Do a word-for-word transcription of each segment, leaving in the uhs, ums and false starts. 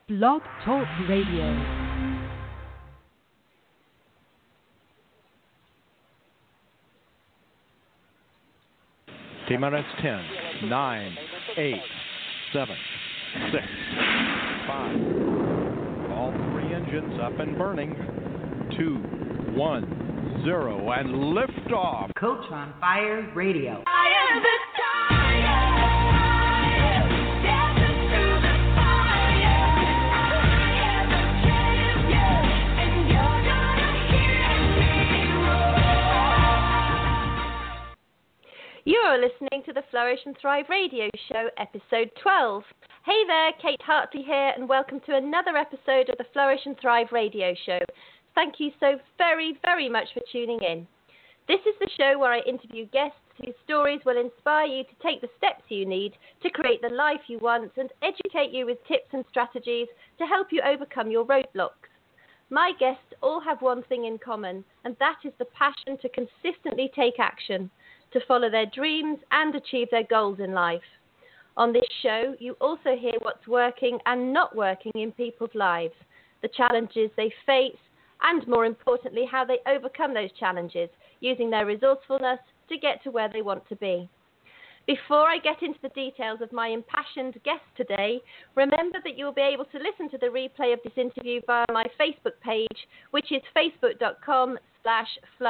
Blog Talk Radio. T-minus ten, nine, eight, seven, six, five. All three engines up and burning. two, one, zero, and liftoff. Coach on Fire Radio. I am the tiger. You're listening to the Flourish and Thrive Radio Show, episode twelve. Hey there, Kate Hartley here, and welcome to another episode of the Flourish and Thrive Radio Show. Thank you so very, very much for tuning in. This is the show where I interview guests whose stories will inspire you to take the steps you need to create the life you want and educate you with tips and strategies to help you overcome your roadblocks. My guests all have one thing in common, and that is the passion to consistently take action, to follow their dreams and achieve their goals in life. On this show, you also hear what's working and not working in people's lives, the challenges they face, and more importantly, how they overcome those challenges, using their resourcefulness to get to where they want to be. Before I get into the details of my impassioned guest today, remember that you'll be able to listen to the replay of this interview via my Facebook page, which is facebook.com slash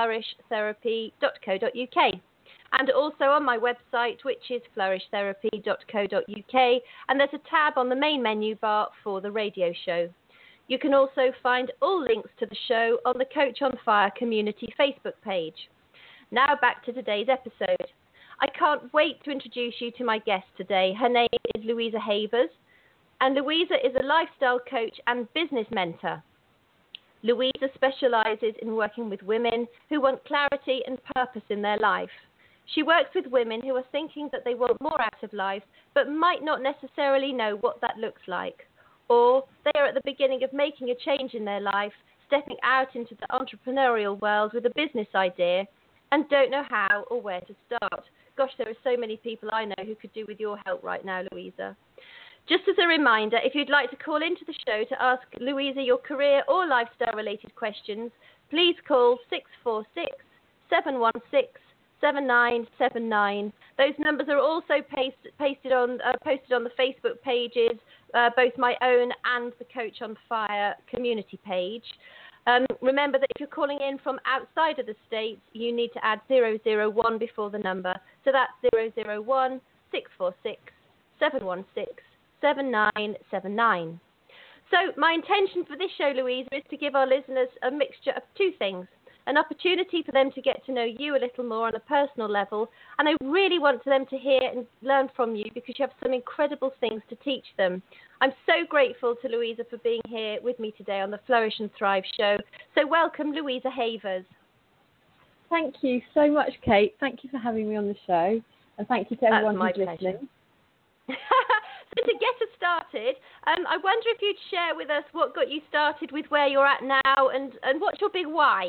flourishtherapy.co.uk. And also on my website, which is flourishtherapy dot co dot uk, and there's a tab on the main menu bar for the radio show. You can also find all links to the show on the Coach on Fire community Facebook page. Now back to today's episode. I can't wait to introduce you to my guest today. Her name is Louisa Havers, and Louisa is a lifestyle coach and business mentor. Louisa specialises in working with women who want clarity and purpose in their life. She works with women who are thinking that they want more out of life, but might not necessarily know what that looks like. Or they are at the beginning of making a change in their life, stepping out into the entrepreneurial world with a business idea, and don't know how or where to start. Gosh, there are so many people I know who could do with your help right now, Louisa. Just as a reminder, if you'd like to call into the show to ask Louisa your career or lifestyle-related questions, please call six four six, seven one six, seven nine seven nine. Those numbers are also paste, pasted on, uh, posted on the Facebook pages, uh, both my own and the Coach on Fire community page. Um, remember that if you're calling in from outside of the States, you need to add zero zero one before the number. So that's zero zero one, six four six, seven one six, seven nine seven nine. So my intention for this show, Louisa, is to give our listeners a mixture of two things. An opportunity for them to get to know you a little more on a personal level, and I really want them to hear and learn from you because you have some incredible things to teach them. I'm so grateful to Louisa for being here with me today on the Flourish and Thrive show. So welcome, Louisa Havers. Thank you so much, Kate. Thank you for having me on the show, and thank you to everyone who's listening. So to get us started, um, I wonder if you'd share with us what got you started with where you're at now, and, and what's your big why?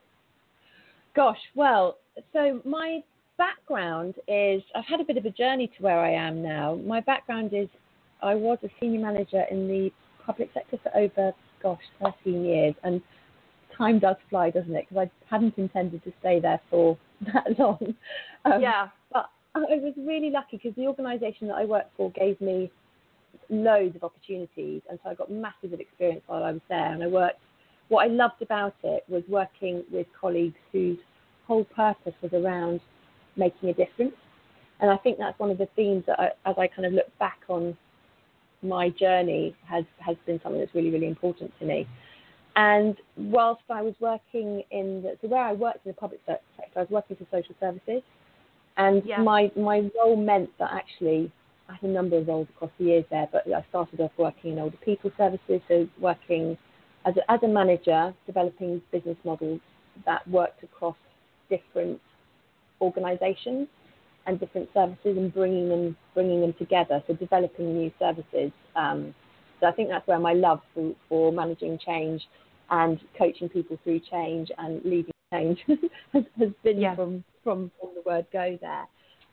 Gosh, well, so my background is, I've had a bit of a journey to where I am now. My background is, I was a senior manager in the public sector for over, gosh, thirteen years. And time does fly, doesn't it? Because I hadn't intended to stay there for that long. Um, yeah. But I was really lucky because the organisation that I worked for gave me loads of opportunities. And so I got massive experience while I was there. And I worked What I loved about it was working with colleagues whose whole purpose was around making a difference. And I think that's one of the themes that, I, as I kind of look back on my journey, has, has been something that's really, really important to me. And whilst I was working in, the, so where I worked in the public sector, I was working for social services. And yeah. my, my role meant that actually, I had a number of roles across the years there, but I started off working in older people services, so working As a, as a manager, developing business models that worked across different organisations and different services and bringing them bringing them together, so developing new services. Um, so I think that's where my love for, for managing change and coaching people through change and leading change has, has been yeah. from, from, from the word go there.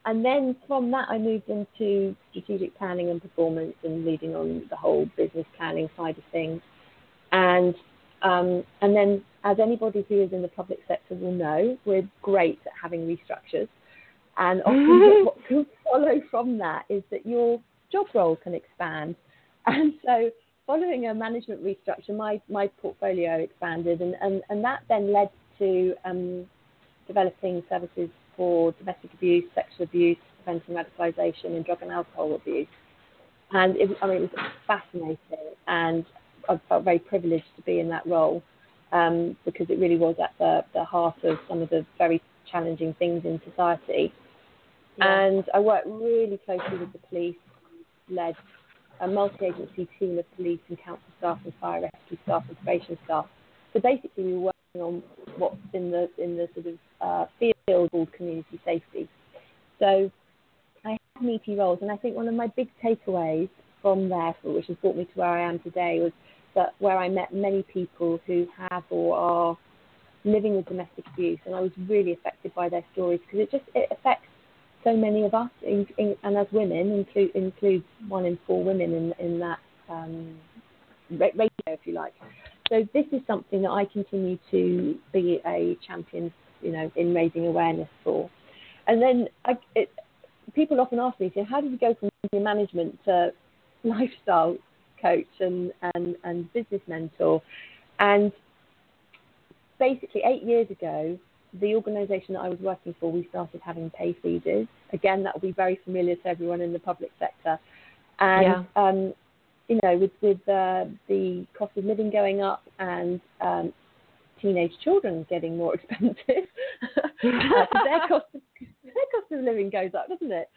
and then from that, I moved into strategic planning and performance and leading on the whole business planning side of things. And um, and then, as anybody who is in the public sector will know, we're great at having restructures. And often what can follow from that is that your job role can expand. And so following a management restructure, my, my portfolio expanded, and, and, and that then led to um, developing services for domestic abuse, sexual abuse, preventing radicalisation, and drug and alcohol abuse. And it, I mean, it was fascinating, and I felt very privileged to be in that role um, because it really was at the, the heart of some of the very challenging things in society. Yeah. And I worked really closely with the police, led a multi-agency team of police and council staff and fire rescue staff and probation staff. So basically, we were working on what's in the in the sort of uh, field called community safety. So I had meaty roles, and I think one of my big takeaways from there, which has brought me to where I am today, was that where I met many people who have or are living with domestic abuse, and I was really affected by their stories because it just it affects so many of us, in, in, and as women, include, includes one in four women in, in that um, ratio, if you like. So this is something that I continue to be a champion, you know, in raising awareness for. And then I, it, people often ask me, so how did you go from management to lifestyle coach and, and, and business mentor? And basically eight years ago, the organisation that I was working for, we started having pay freezes. Again, that will be very familiar to everyone in the public sector. And, yeah. um, you know, with, with uh, the cost of living going up and um, teenage children getting more expensive, uh, their, cost of, their cost of living goes up, doesn't it?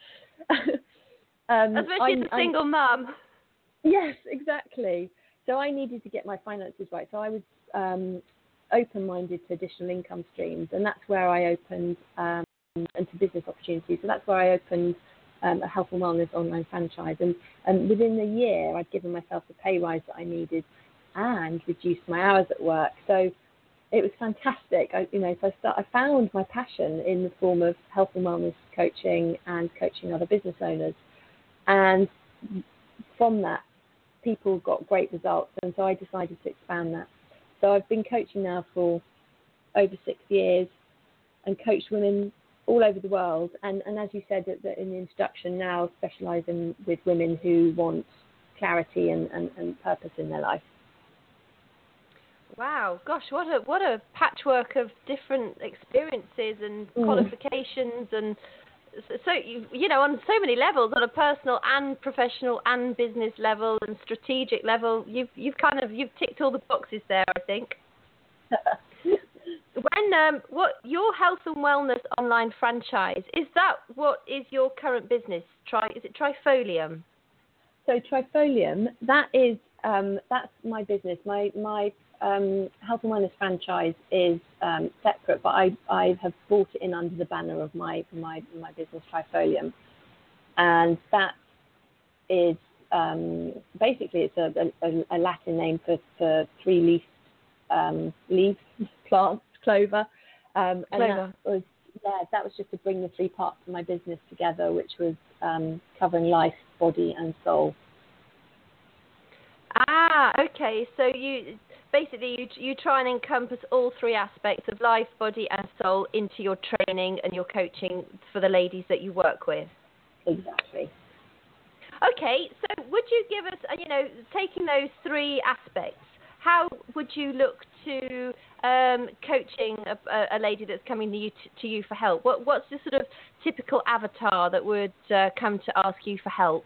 um, Especially as a single mum. Yes, exactly. So I needed to get my finances right. So I was... Um, open-minded to additional income streams, and that's where I opened um, and to business opportunities. So that's where I opened um, a health and wellness online franchise. And, and within the year, I'd given myself the pay rise that I needed and reduced my hours at work. So it was fantastic. I, you know, so I, start, I found my passion in the form of health and wellness coaching and coaching other business owners. And from that, people got great results, and so I decided to expand that. So I've been coaching now for over six years and coached women all over the world. And, and as you said in the introduction, now specialising with women who want clarity and, and, and purpose in their life. Wow, gosh, what a what a patchwork of different experiences and mm. qualifications, and so you you know on so many levels, on a personal and professional and business level and strategic level, you've you've kind of you've ticked all the boxes there, I think. When um what your health and wellness online franchise, is that what is your current business? Try is it Trifolium? So Trifolium, that is um that's my business. My my um health and wellness franchise is um separate, but I I have brought it in under the banner of my my my business Trifolium, and that is um basically it's a, a, a Latin name for, for three leaf um leaf plants, clover, um and clover. that was yeah that was just to bring the three parts of my business together, which was um covering life, body and soul. Ah, okay. So you basically you you try and encompass all three aspects of life, body, and soul into your training and your coaching for the ladies that you work with. Exactly. Okay. So would you give us, you know, taking those three aspects, how would you look to um, coaching a, a lady that's coming to you to, to you for help? What what's the sort of typical avatar that would uh, come to ask you for help?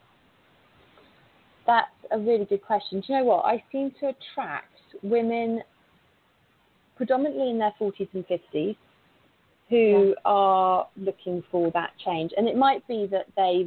That's a really good question. Do you know what? I seem to attract women predominantly in their forties and fifties who yeah. are looking for that change. And it might be that they've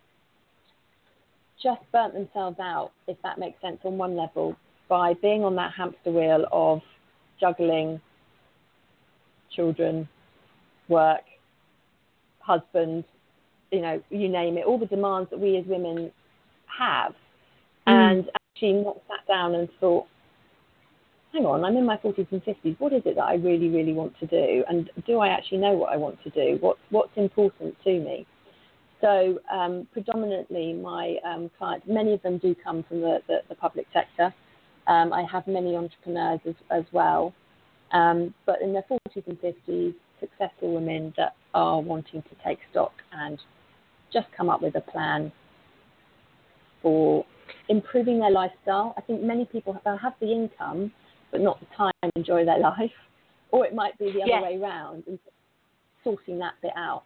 just burnt themselves out, if that makes sense, on one level, by being on that hamster wheel of juggling children, work, husband, you know, you name it, all the demands that we as women have. And actually not sat down and thought, hang on, I'm in my forties and fifties. What is it that I really, really want to do? And do I actually know what I want to do? What, what's important to me? So um, predominantly my um, clients, many of them do come from the, the, the public sector. Um, I have many entrepreneurs as, as well. Um, but in their forties and fifties, successful women that are wanting to take stock and just come up with a plan for improving their lifestyle. I think many people have, have the income, but not the time to enjoy their life. Or it might be the other yes. way around, and sorting that bit out.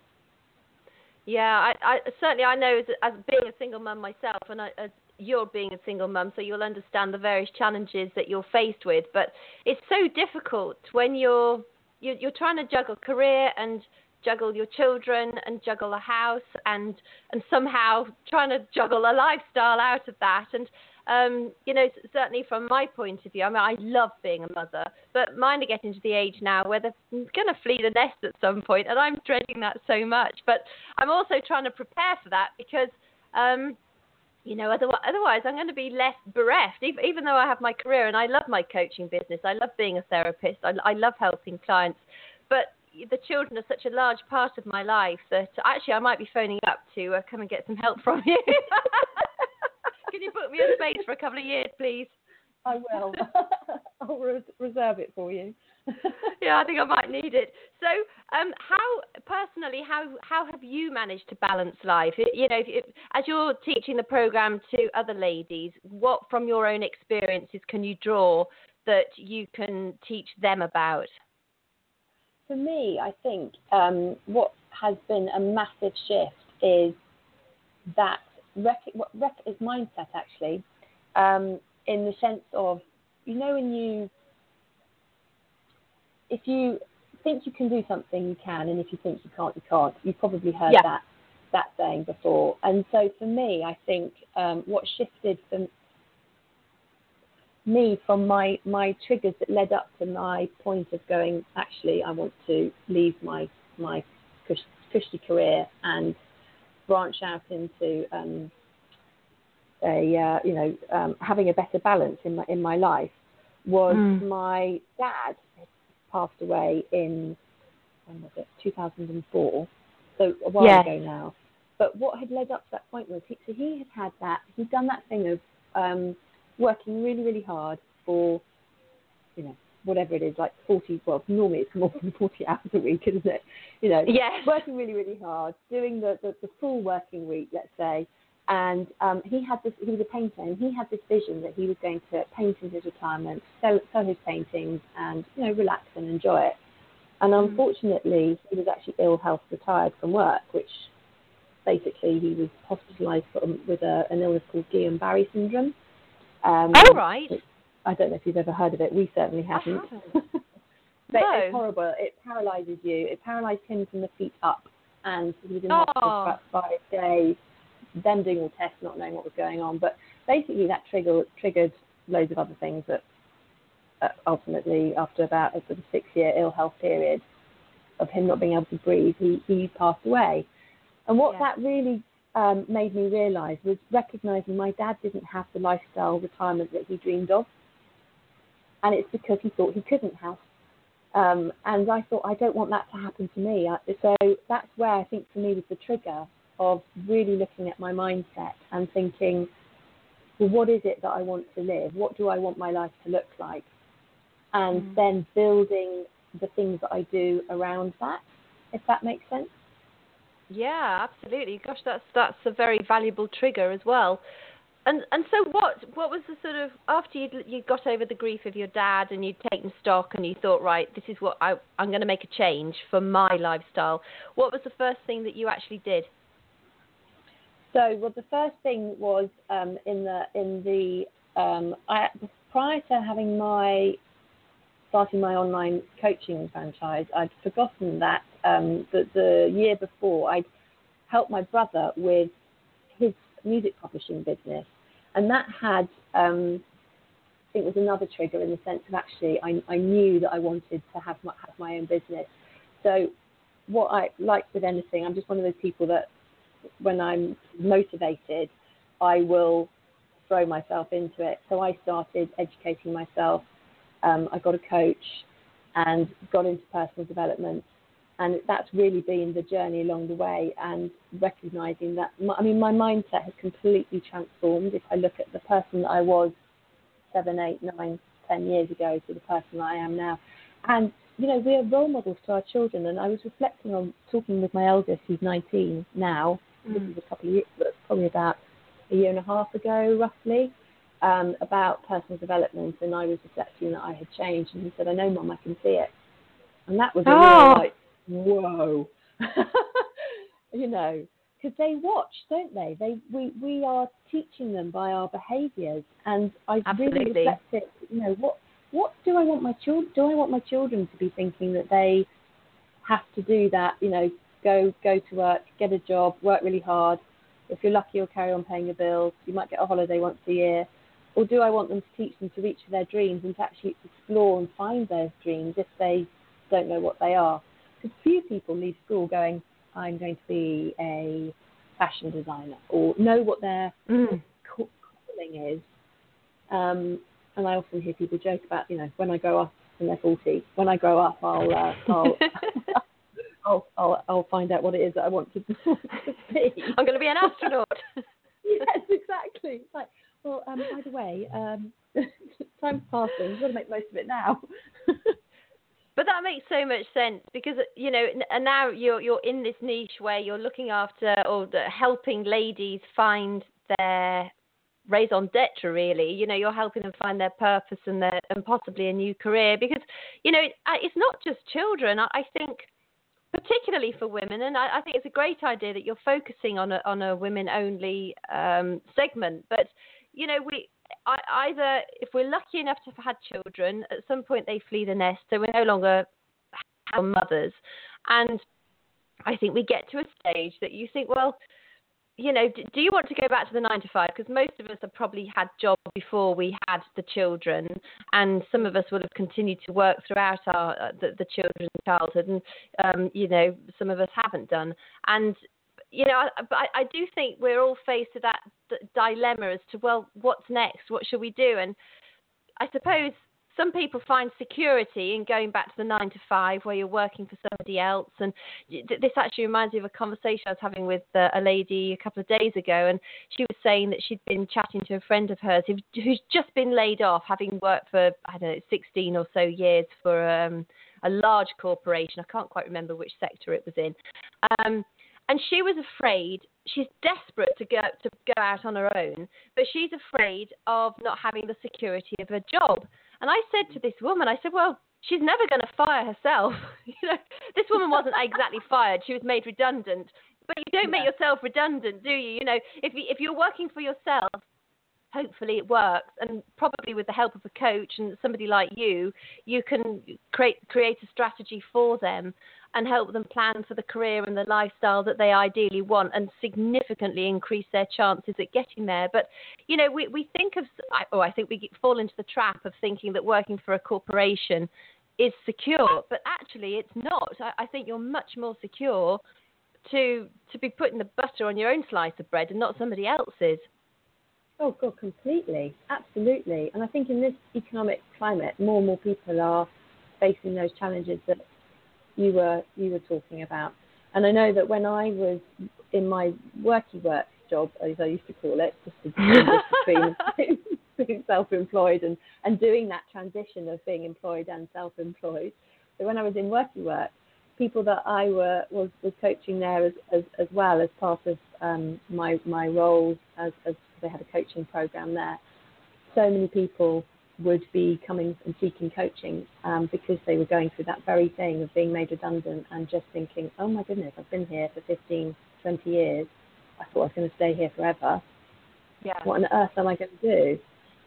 Yeah, I, I certainly I know as, as being a single mum myself, and I, as you're being a single mum, so you'll understand the various challenges that you're faced with. But it's so difficult when you're you're, you're trying to juggle career and juggle your children and juggle a house and and somehow trying to juggle a lifestyle out of that. And um, you know, certainly from my point of view, I mean, I love being a mother, but mine are getting to the age now where they're going to flee the nest at some point, and I'm dreading that so much. But I'm also trying to prepare for that because, um, you know, otherwise, otherwise I'm going to be less bereft, even, even though I have my career and I love my coaching business. I love being a therapist. I, I love helping clients. But the children are such a large part of my life that actually I might be phoning up to uh, come and get some help from you. Can you book me a space for a couple of years, please? I will. I'll re- reserve it for you. Yeah, I think I might need it. So, um, how personally, how how have you managed to balance life? It, you know, if, if, as you're teaching the program to other ladies, what from your own experiences can you draw that you can teach them about? For me, I think um, what has been a massive shift is that rec- what rec- is mindset actually, um, in the sense of, you know, when you, if you think you can do something, you can, and if you think you can't, you can't. You've probably heard yeah. that that saying before. And so for me, I think um, what shifted for me from my, my triggers that led up to my point of going, actually, I want to leave my my cushy career and branch out into um, a uh, you know um, having a better balance in my in my life was mm. my dad passed away in when was it two thousand four, so a while yes. ago now. But what had led up to that point was he, so he had had that he'd done that thing of um, working really, really hard for, you know, whatever it is, like forty, well, normally it's more than forty hours a week, isn't it? You know, yes. working really, really hard, doing the, the, the full working week, let's say. And um, he had this, he was a painter, and he had this vision that he was going to paint in his retirement, sell, sell his paintings and, you know, relax and enjoy it. And unfortunately, he was actually ill health retired from work, which basically he was hospitalised from, with a, an illness called Guillain-Barré syndrome. Um, oh, right. It, I don't know if you've ever heard of it. We certainly haven't. I haven't. But no. it's horrible. It paralyses you. It paralysed him from the feet up. And he was in hospital for about five days, them doing all tests, not knowing what was going on. But basically that trigger, triggered loads of other things that uh, ultimately, after about a sort of six-year ill health period of him not being able to breathe, he, he passed away. And what yeah. that really um, made me realise was recognising my dad didn't have the lifestyle retirement that he dreamed of. And it's because he thought he couldn't have. Um, and I thought, I don't want that to happen to me. So that's where I think for me was the trigger of really looking at my mindset and thinking, well, what is it that I want to live? What do I want my life to look like? And mm. then building the things that I do around that, if that makes sense. Yeah, absolutely. Gosh, that's that's a very valuable trigger as well. And and so what what was the sort of, after you you got over the grief of your dad and you'd taken stock and you thought, right, this is what I, I'm going to make a change for my lifestyle, what was the first thing that you actually did? So, well, the first thing was um, in the in the um, I, prior to having my starting my online coaching franchise, I'd forgotten that um, the, the year before I'd helped my brother with his music publishing business, and that had um, I think was another trigger in the sense of actually I, I knew that I wanted to have my, have my own business. So what I like with anything, I'm just one of those people that when I'm motivated, I will throw myself into it. So I started educating myself um, I got a coach and got into personal development. And that's really been the journey along the way, and recognizing that, I mean, my mindset has completely transformed. If I look at the person that I was seven, eight, nine, ten years ago to the person I am now. And, you know, we are role models to our children. And I was reflecting on talking with my eldest, who's nineteen now. Mm. This is a couple of years, but probably about a year and a half ago, roughly, um, about personal development. And I was reflecting that I had changed. And he said, I know, Mum, I can see it. And that was a oh. real, like, whoa. You know, because they watch, don't they? They we, we are teaching them by our behaviours. And I Absolutely. really reflected, you know, what what do I want my children do I want my children to be thinking that they have to do that, you know, go go to work, get a job, work really hard. If you're lucky, you'll carry on paying your bills. You might get a holiday once a year. Or do I want them to teach them to reach for their dreams and to actually explore and find those dreams if they don't know what they are? Because few people leave school going, I'm going to be a fashion designer, or know what their mm. calling is. Um, and I often hear people joke about, you know, when I grow up, and they're forty, when I grow up, I'll, uh, I'll, I'll, I'll, I'll find out what it is that I want to, to be. I'm going to be an astronaut. Yes, exactly. It's like, well, um, by the way, um, time's passing. You've got to make most of it now. But that makes so much sense because, you know, and now you're you're in this niche where you're looking after or helping ladies find their raison d'etre, really. You know, you're helping them find their purpose and their and possibly a new career because, you know, it's not just children. I think particularly for women, and I, I think it's a great idea that you're focusing on a on a women-only um, segment. But, you know, we. I, either if we're lucky enough to have had children, at some point they flee the nest, so we're no longer mothers. And I think we get to a stage that you think, well, you know, do, do you want to go back to the nine to five? Because most of us have probably had jobs before we had the children, and some of us would have continued to work throughout our uh, the, the children's childhood, and um, you know, some of us haven't done. And you know, but I, I do think we're all faced with that dilemma as to, well, what's next? What should we do? And I suppose some people find security in going back to the nine to five where you're working for somebody else. And this actually reminds me of a conversation I was having with uh, a lady a couple of days ago. And she was saying that she'd been chatting to a friend of hers who, who's just been laid off, having worked for, I don't know, sixteen or so years for um, a large corporation. I can't quite remember which sector it was in. Um, And she was afraid, she's desperate to go to go out on her own, but she's afraid of not having the security of a job. And I said to this woman, I said, well, she's never going to fire herself. You know, this woman wasn't exactly fired. She was made redundant. But you don't make yourself redundant, do you? You know, if you, if you're working for yourself, hopefully it works, and probably with the help of a coach and somebody like you, you can create create a strategy for them and help them plan for the career and the lifestyle that they ideally want, and significantly increase their chances at getting there. But, you know, we, we think of, or I think we fall into the trap of thinking that working for a corporation is secure, but actually it's not. I, I think you're much more secure to to be putting the butter on your own slice of bread and not somebody else's. Oh, God, completely. Absolutely. And I think in this economic climate, more and more people are facing those challenges that you were you were talking about. And I know that when I was in my worky work job, as I used to call it, just between being self-employed and, and doing that transition of being employed and self-employed. So when I was in worky work, people that I were was, was coaching there as, as, as well as part of um, my my roles as, as they had a coaching program there. So many people would be coming and seeking coaching um, because they were going through that very thing of being made redundant and just thinking, oh my goodness, I've been here for fifteen, twenty years. I thought I was going to stay here forever. Yeah. What on earth am I going to do?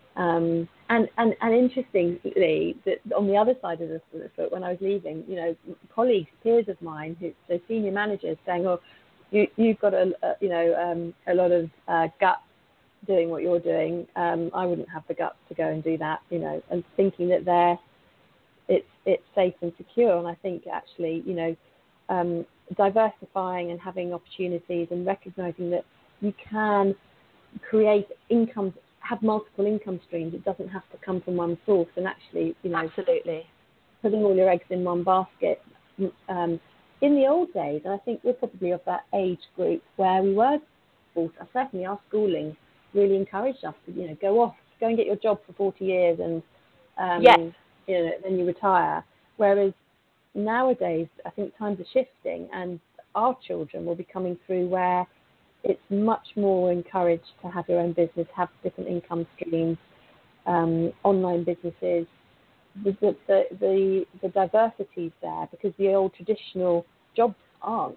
Um, and, and, and interestingly, that on the other side of the foot, when I was leaving, you know, colleagues, peers of mine, who, so senior managers saying, oh, you, you've got a, a you know um, a lot of uh, guts doing what you're doing. Um, I wouldn't have the guts to go and do that, you know, and thinking that they're, it's it's safe and secure. And I think actually, you know, um, diversifying and having opportunities and recognizing that you can create income have multiple income streams. It doesn't have to come from one source. And actually, you know, absolutely, putting all your eggs in one basket. Um, in the old days, and I think we're probably of that age group where we were, certainly our schooling really encouraged us to, you know, go off, go and get your job for forty years and um, yes. you know, then you retire. Whereas nowadays, I think times are shifting, and our children will be coming through where it's much more encouraged to have your own business, have different income streams, um, online businesses. The, the, the, the, the diversity's there because the old traditional jobs aren't.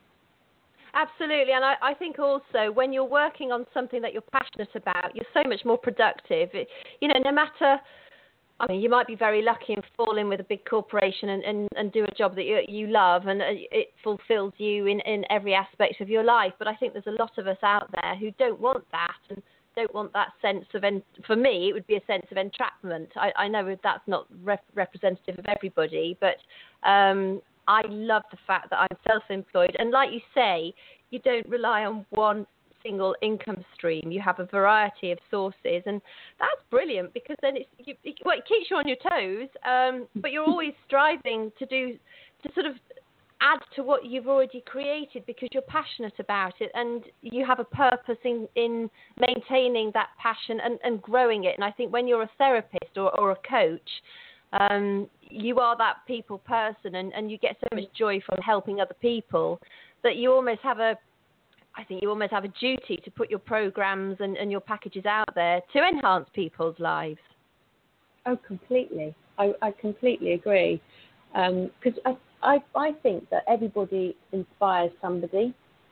Absolutely, and I, I think also when you're working on something that you're passionate about, you're so much more productive. It, you know, no matter, I mean, you might be very lucky and fall in with a big corporation and, and, and do a job that you, you love and it fulfills you in, in every aspect of your life. But I think there's a lot of us out there who don't want that and don't want that sense of, en- for me, it would be a sense of entrapment. I, I know that's not rep- representative of everybody, but um, I love the fact that I'm self-employed. And like you say, you don't rely on one single income stream. You have a variety of sources, and that's brilliant because then it's you, it, well, it keeps you on your toes, um, but you're always striving to do to sort of add to what you've already created because you're passionate about it and you have a purpose in, in maintaining that passion and, and growing it. And I think when you're a therapist or, or a coach, um, you are that people person and, and you get so much joy from helping other people that you almost have a I think you almost have a duty to put your programs and, and your packages out there to enhance people's lives. Oh, completely. I, I completely agree. Because um, I, I, I think that everybody inspires somebody.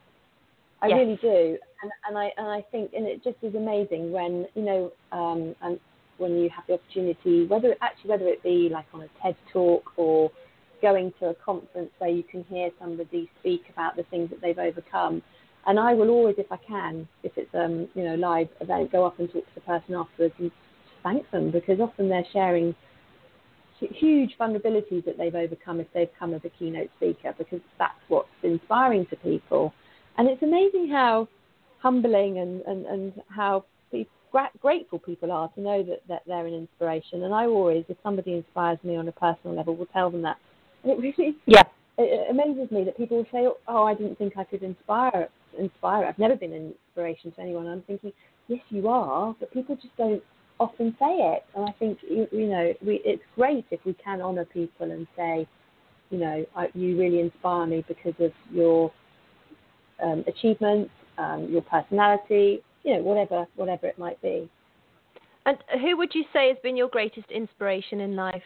I yes. really do. And, and I and I think, and it just is amazing when, you know, um, and when you have the opportunity, whether actually whether it be like on a TED Talk or going to a conference where you can hear somebody speak about the things that they've overcome. And I will always, if I can, if it's um you know live event, go up and talk to the person afterwards and thank them because often they're sharing huge vulnerabilities that they've overcome if they've come as a keynote speaker because that's what's inspiring to people. And it's amazing how humbling and, and, and how pe- gra- grateful people are to know that, that they're an inspiration. And I always, if somebody inspires me on a personal level, will tell them that. And it really yeah. it amazes me that people will say, oh, I didn't think I could inspire inspire. I've never been an inspiration to anyone. I'm thinking, yes, you are, but people just don't often say it. And I think, you, you know, we, it's great if we can honour people and say, you know, I, you really inspire me because of your um, achievements, um, your personality, you know, whatever, whatever it might be. And who would you say has been your greatest inspiration in life?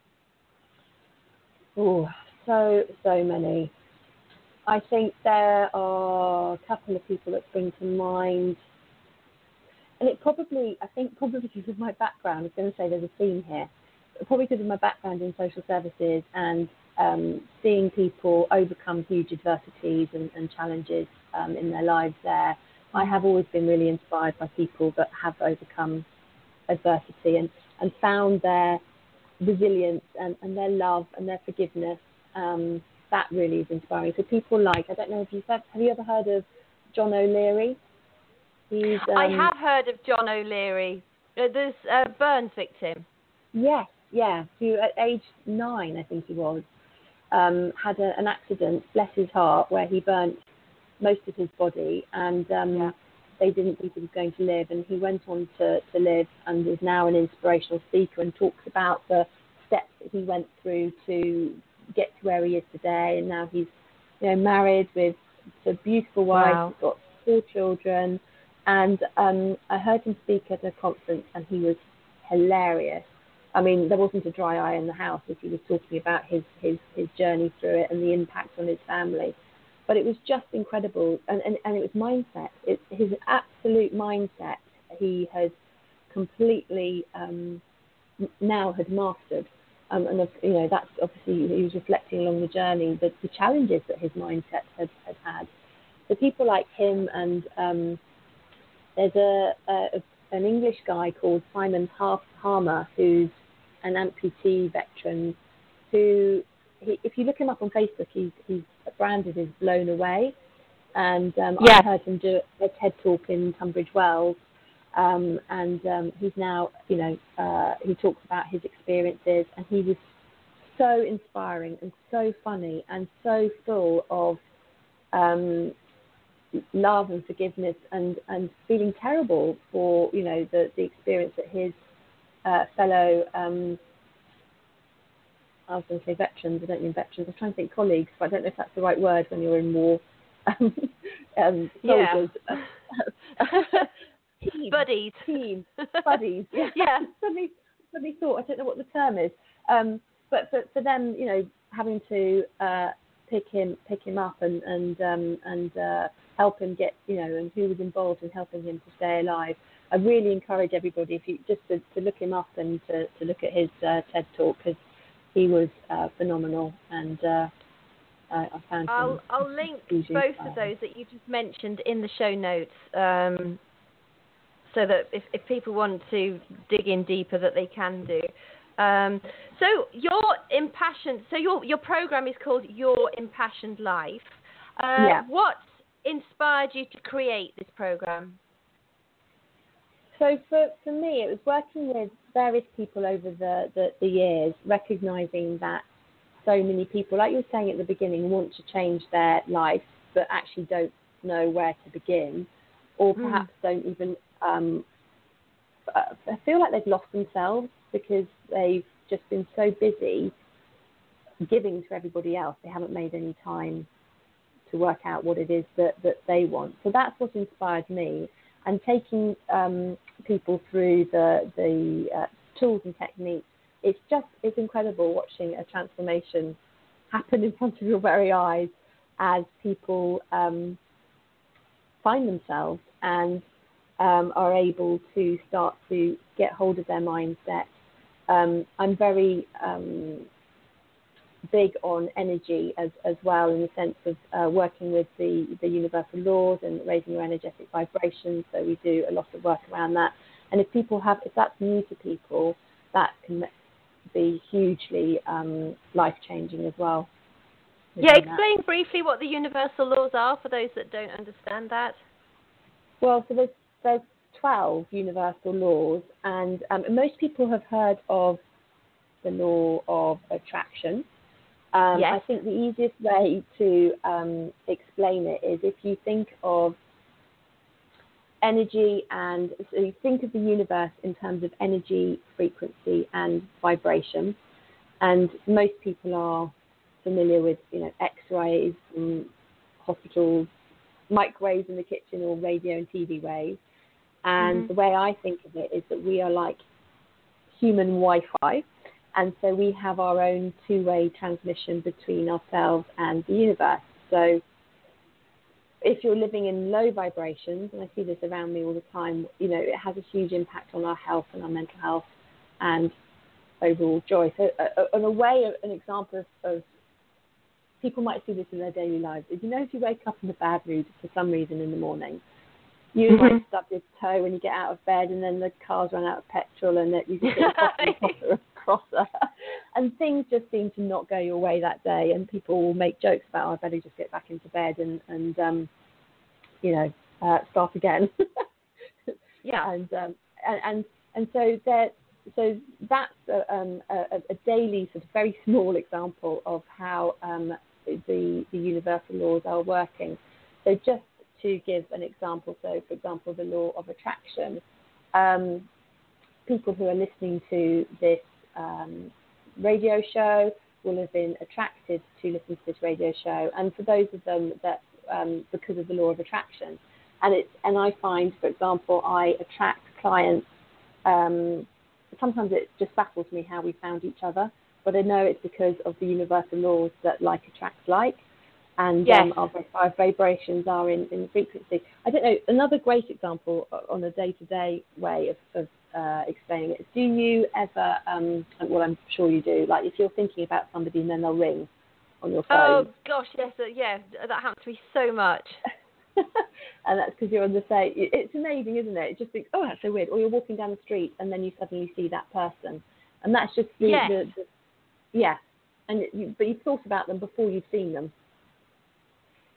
Oh, so, so many. I think there are a couple of people that spring to mind. And it probably, I think probably because of my background, I was going to say there's a theme here, but probably because of my background in social services and um, seeing people overcome huge adversities and, and challenges um, in their lives there. I have always been really inspired by people that have overcome adversity and, and found their resilience and, and their love and their forgiveness. Um, that really is inspiring. So people like, I don't know if you've ever, have you ever heard of John O'Leary? He's, um, I have heard of John O'Leary. Uh, there's a Burns victim. Yes, yeah. Who at age nine, I think he was, um, had a, an accident, bless his heart, where he burnt most of his body and um, yeah. they didn't think he was going to live. And he went on to, to live and is now an inspirational speaker and talks about the steps that he went through to get to where he is today. And now he's, you know, married with a beautiful wife, wow. he's got four children. And um, I heard him speak at a conference and he was hilarious. I mean, there wasn't a dry eye in the house as he was talking about his, his, his journey through it and the impact on his family. But it was just incredible. And, and, and it was mindset. It's his absolute mindset he has completely um, now had mastered. Um, and, you know, that's obviously, he was reflecting along the journey, the, the challenges that his mindset had, had had. So people like him and um, there's a, a an English guy called Simon Harmer who's an amputee veteran who, he, if you look him up on Facebook, he's, he's branded as Blown Away. And um, yeah. I heard him do a TED Talk in Tunbridge Wells. Um, and um, he's now, you know, uh, he talks about his experiences, and he was so inspiring and so funny and so full of um, love and forgiveness, and, and feeling terrible for, you know, the, the experience that his uh, fellow, um, I was going to say veterans, I don't mean veterans, I'm trying to think colleagues, but I don't know if that's the right word when you're in war. um, um, soldiers. Yeah. team, buddies. Team, buddies. Yeah. Yeah. suddenly, suddenly thought, I don't know what the term is. Um, but for, for them, you know, having to uh, pick him pick him up and, and, um, and uh, help him get, you know, and who was involved in helping him to stay alive. I really encourage everybody, if you just to, to look him up and to, to look at his uh, TED talk, because he was uh, phenomenal, and uh, I, I found I'll him I'll link hugely both inspiring. of those that you just mentioned in the show notes, um, so that if, if people want to dig in deeper, that they can do. Um, so your impassioned, so your your program is called Your Impassioned Life. Uh, Yeah. What inspired you to create this program? So for, for me, it was working with various people over the, the, the years, recognising that so many people, like you were saying at the beginning, want to change their life, but actually don't know where to begin, or perhaps mm. don't even um, I feel like they've lost themselves because they've just been so busy giving to everybody else. They haven't made any time to work out what it is that, that they want. So that's what inspired me. And taking um, people through the, the uh, tools and techniques, it's just, it's incredible watching a transformation happen in front of your very eyes as people um, find themselves and um, are able to start to get hold of their mindset. Um, I'm very um, big on energy as, as well, in the sense of uh, working with the, the universal laws and raising your energetic vibrations. So we do a lot of work around that. And if people have, if that's new to people, that can be hugely um, life-changing as well. Yeah, explain that. briefly what the universal laws are for those that don't understand that. Well, so there's, there's twelve universal laws, and um, most people have heard of the law of attraction. Um, yes. I think the easiest way to um, explain it is if you think of energy, and so you think of the universe in terms of energy, frequency, and vibration. And most people are familiar with, you know, X-rays from hospitals, microwaves in the kitchen, or radio and T V waves. And mm-hmm. the way I think of it is that we are like human Wi-Fi. And so we have our own two-way transmission between ourselves and the universe. So if you're living in low vibrations, and I see this around me all the time, you know, it has a huge impact on our health and our mental health and overall joy. So uh, in a way, an example of, of people might see this in their daily lives is, you know, if you wake up in a bad mood for some reason in the morning, you mm-hmm. might stub your toe when you get out of bed, and then the cars run out of petrol, and that you just get a crosser, and things just seem to not go your way that day, and people will make jokes about, oh, I better just get back into bed and, and um, you know, uh, start again. yeah. And, um, and and and so there, so that's a, um, a, a daily sort of very small example of how um, the the universal laws are working. So just to give an example, so for example, the law of attraction, um, people who are listening to this um, radio show will have been attracted to listen to this radio show, and for those of them that um, because of the law of attraction, and it's and I find, for example, I attract clients. Um, sometimes it just baffles me how we found each other, but I know it's because of the universal laws that like attracts like. And yes. um, our, our vibrations are in, in frequency. I don't know, another great example on a day-to-day way of, of uh, explaining it. Do you ever, um, well, I'm sure you do, like if you're thinking about somebody and then they'll ring on your phone. Oh, gosh, yes, uh, yeah, that happens to me so much. And that's because you're on the same, it's amazing, isn't it? It just thinks, oh, that's so weird. Or you're walking down the street and then you suddenly see that person. And that's just the, yes. the, the yeah. And it, you, but you've thought about them before you've seen them.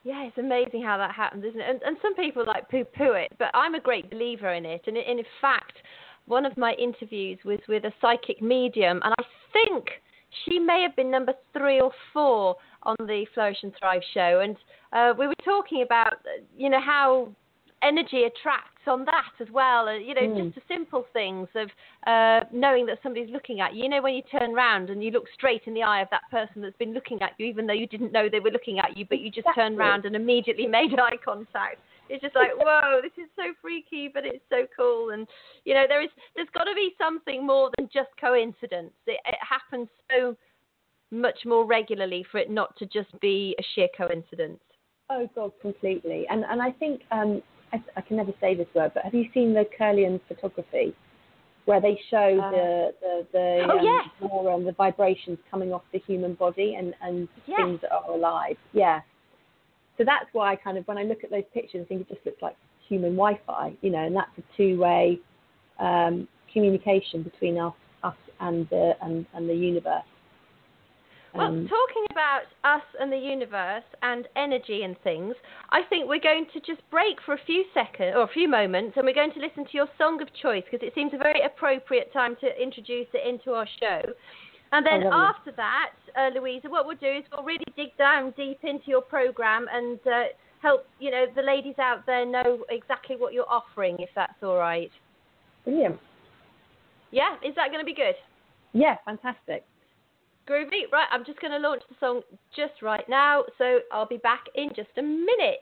Yeah, it's amazing how that happens, isn't it? And, and some people like poo-poo it, but I'm a great believer in it. And in fact, one of my interviews was with a psychic medium, and I think she may have been number three or four on the Flourish and Thrive show. And uh, we were talking about, you know, how energy attracts on that as well. And, you know, Mm. just the simple things of uh, knowing that somebody's looking at you. You know, when you turn around and you look straight in the eye of that person that's been looking at you, even though you didn't know they were looking at you, but you just turned Exactly. around and immediately made eye contact. It's just like, whoa, this is so freaky, but it's so cool. And, you know, there is, there's got to be something more than just coincidence. It, it happens so much more regularly for it not to just be a sheer coincidence. Oh, God, completely. And and I think, um, I, I can never say this word, but have you seen the Kirlian photography where they show Uh, the, the, the, oh, um, yes. aura and the vibrations coming off the human body and, and Yes. things that are alive? Yeah. So that's why I kind of, when I look at those pictures, I think it just looks like human Wi-Fi, you know, and that's a two-way um, communication between us, us and the and, and the universe. Well, Um, talking about us and the universe and energy and things, I think we're going to just break for a few seconds or a few moments, and we're going to listen to your song of choice because it seems a very appropriate time to introduce it into our show. And then Oh, lovely. after that, uh, Louisa, what we'll do is we'll really dig down deep into your program and uh, help, you know, the ladies out there know exactly what you're offering, if that's all right. Brilliant. Yeah, is that going to be good? Yeah, fantastic. Groovy. Right, I'm just going to launch the song just right now, so I'll be back in just a minute.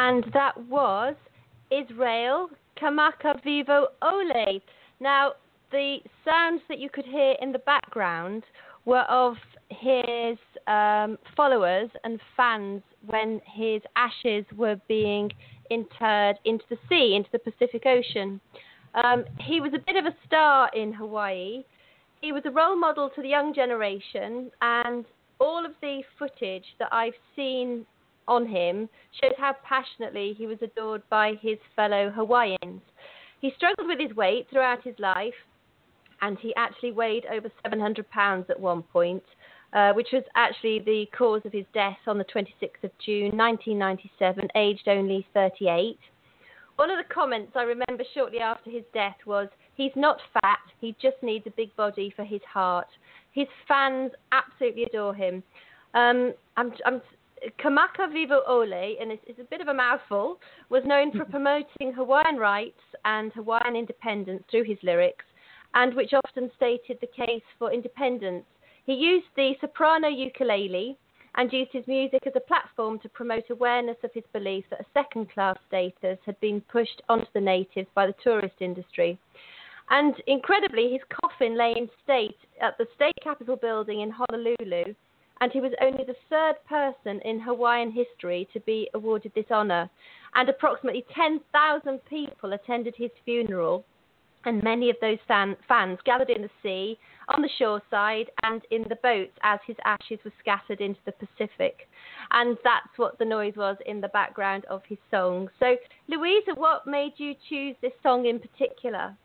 and that was Israel Kamaka Vivo Ole. Now, the sounds that you could hear in the background were of his um, followers and fans when his ashes were being interred into the sea, into the Pacific Ocean. Um, he was a bit of a star in Hawaii. He was a role model to the young generation, and all of the footage that I've seen on him shows how passionately he was adored by his fellow Hawaiians. He struggled with his weight throughout his life, and he actually weighed over seven hundred pounds at one point, uh, which was actually the cause of his death on the twenty-sixth of June, nineteen ninety-seven, aged only thirty-eight. One of the comments I remember shortly after his death was, "He's not fat, he just needs a big body for his heart." His fans absolutely adore him. Um, I'm, I'm, Kamaka Vivo Ole, and it's, it's a bit of a mouthful, was known for promoting Hawaiian rights and Hawaiian independence through his lyrics, and which often stated the case for independence. He used the soprano ukulele and used his music as a platform to promote awareness of his belief that a second-class status had been pushed onto the natives by the tourist industry. And incredibly, his coffin lay in state at the state capitol building in Honolulu, and he was only the third person in Hawaiian history to be awarded this honour. And approximately ten thousand people attended his funeral, and many of those fan, fans gathered in the sea, on the shore side, and in the boats as his ashes were scattered into the Pacific. And that's what the noise was in the background of his song. So, Louisa, what made you choose this song in particular?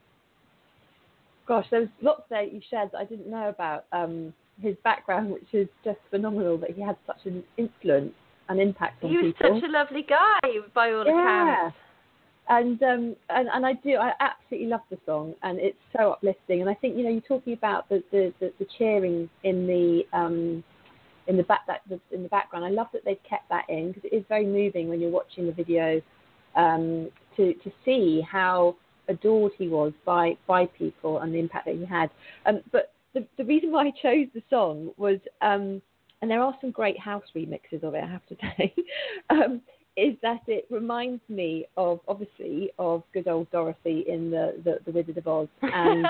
Gosh, there was lots there you shared that I didn't know about. Um, his background, which is just phenomenal, that he had such an influence and impact on people. He was people. such a lovely guy, by all yeah. accounts. And, um, and and I do, I absolutely love the song, and it's so uplifting. And I think, you know, you're talking about the the, the, the cheering in the um, in the back that in the background. I love that they've kept that in, because it is very moving when you're watching the video um, to to see how adored he was by by people and the impact that he had. Um, but the the reason why I chose the song was, um, and there are some great house remixes of it, I have to say. um, is that it reminds me of, obviously, of good old Dorothy in the, the, the Wizard of Oz. And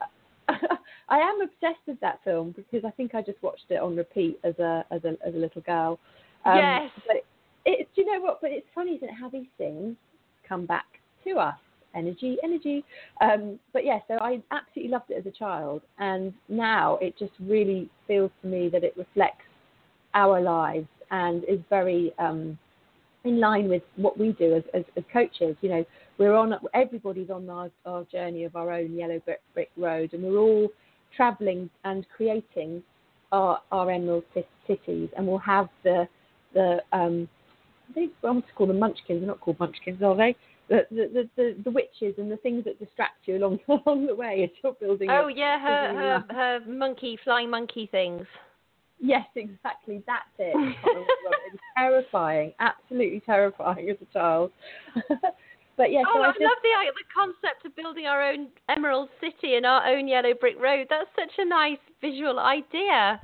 I am obsessed with that film, because I think I just watched it on repeat as a as a, as a little girl. Um, yes. But it, do you know what? But it's funny, isn't it, how these things come back to us. Energy, energy. Um, but yeah, so I absolutely loved it as a child. And now it just really feels to me that it reflects our lives and is very... Um, in line with what we do as, as, as coaches. You know, we're on, everybody's on our, our journey of our own yellow brick, brick road, and we're all travelling and creating our, our emerald cities, and we'll have the, the um, I want to call them munchkins, they're not called munchkins, are they? The, the, the, the, the witches and the things that distract you along, along the way as you're building. Oh, a, yeah, her, her, her monkey, flying monkey things. Yes, exactly. That's it. I can't remember what it was. Terrifying, absolutely terrifying as a child. But yeah, oh, so I, I just, love the the concept of building our own emerald city in our own yellow brick road. That's such a nice visual idea.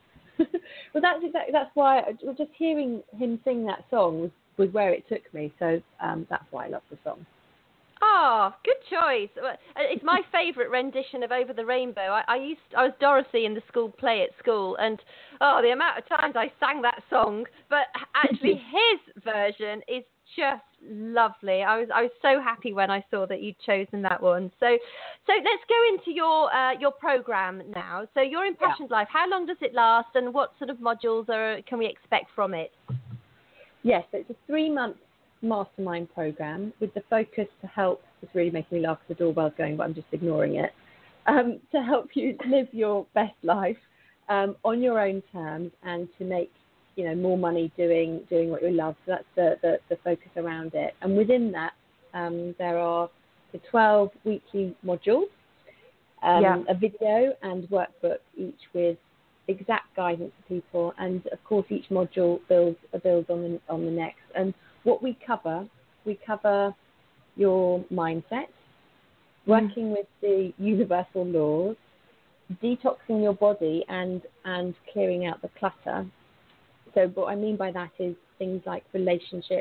Well, that's exactly that's why I, just hearing him sing that song was, was where it took me. So um, that's why I love the song. Oh, good choice. It's my favourite rendition of Over the Rainbow. I, I used I was Dorothy in the school play at school, and oh, the amount of times I sang that song. But actually, his version is just lovely. I was I was so happy when I saw that you'd chosen that one. So, so let's go into your uh, your program now. So, your Impassioned Yeah. Life. How long does it last, and what sort of modules are can we expect from it? Yes, so it's a three-month mastermind program with the focus to help. It's really making me laugh because the doorbell's going, but I'm just ignoring it. Um, to help you live your best life um, on your own terms, and to make you know more money doing doing what you love. So that's the, the, the focus around it. And within that, um, there are the twelve weekly modules, um, Yeah. a video and workbook, each with exact guidance for people. And of course, each module builds builds on the on the next. And what we cover, we cover your mindset, working with the universal laws, detoxing your body, and, and clearing out the clutter. So what I mean by that is things like relationships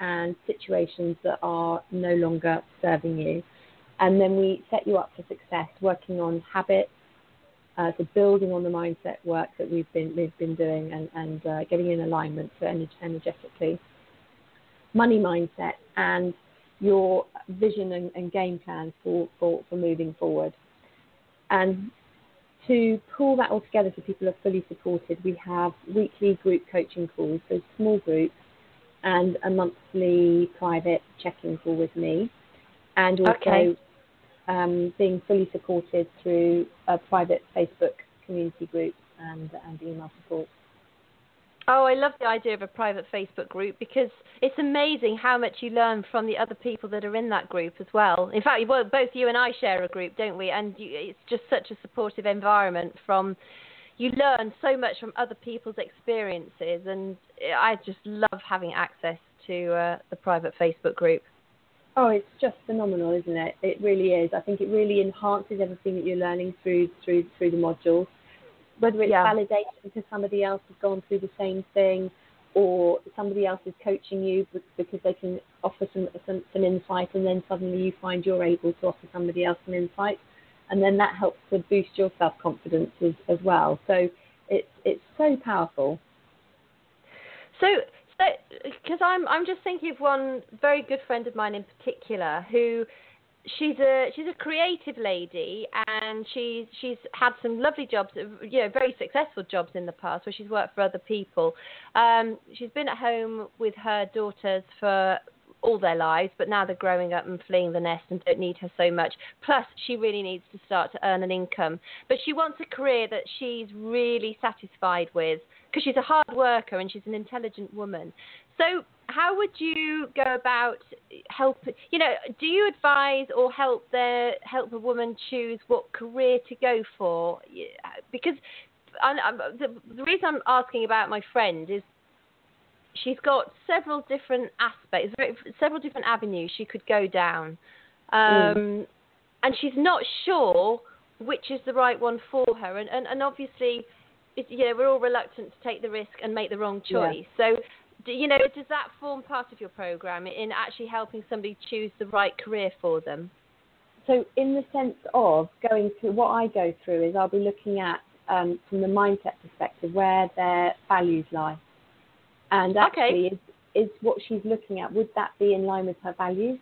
and situations that are no longer serving you. And then we set you up for success, working on habits, uh, so building on the mindset work that we've been we've been doing, and, and uh, getting in alignment so ener- energetically. Money mindset and your vision and, and game plan for, for, for moving forward. And to pull that all together so people are fully supported, we have weekly group coaching calls, so small groups, and a monthly private check-in call with me. And also Okay. um, being fully supported through a private Facebook community group and, and email support. Oh, I love the idea of a private Facebook group because it's amazing how much you learn from the other people that are in that group as well. In fact, well, both you and I share a group, don't we? And you, it's just such a supportive environment. From you learn so much from other people's experiences, and I just love having access to uh, the private Facebook group. Oh, it's just phenomenal, isn't it? It really is. I think it really enhances everything that you're learning through through through the modules. Whether it's Yeah. validation because somebody else has gone through the same thing, or somebody else is coaching you because they can offer some, some, some insight, and then suddenly you find you're able to offer somebody else some insight, and then that helps to boost your self-confidence as, as well. So it's it's so powerful. So, so because I'm I'm just thinking of one very good friend of mine in particular who. She's a she's a creative lady, and she's she's had some lovely jobs, you know, very successful jobs in the past where she's worked for other people. Um, she's been at home with her daughters for all their lives, but now they're growing up and fleeing the nest and don't need her so much. Plus, she really needs to start to earn an income. But she wants a career that she's really satisfied with because she's a hard worker and she's an intelligent woman. So how would you go about help? You know, do you advise or help the help a woman choose what career to go for? Because I, I, the, the reason I'm asking about my friend is she's got several different aspects, several different avenues she could go down, um, mm. and she's not sure which is the right one for her. And and, and obviously, it, you know, we're all reluctant to take the risk and make the wrong choice. Yeah. So. Do, you know, does that form part of your program in actually helping somebody choose the right career for them? So in the sense of going through, what I go through is I'll be looking at, um, from the mindset perspective, where their values lie. And actually, okay. is, is what she's looking at, would that be in line with her values?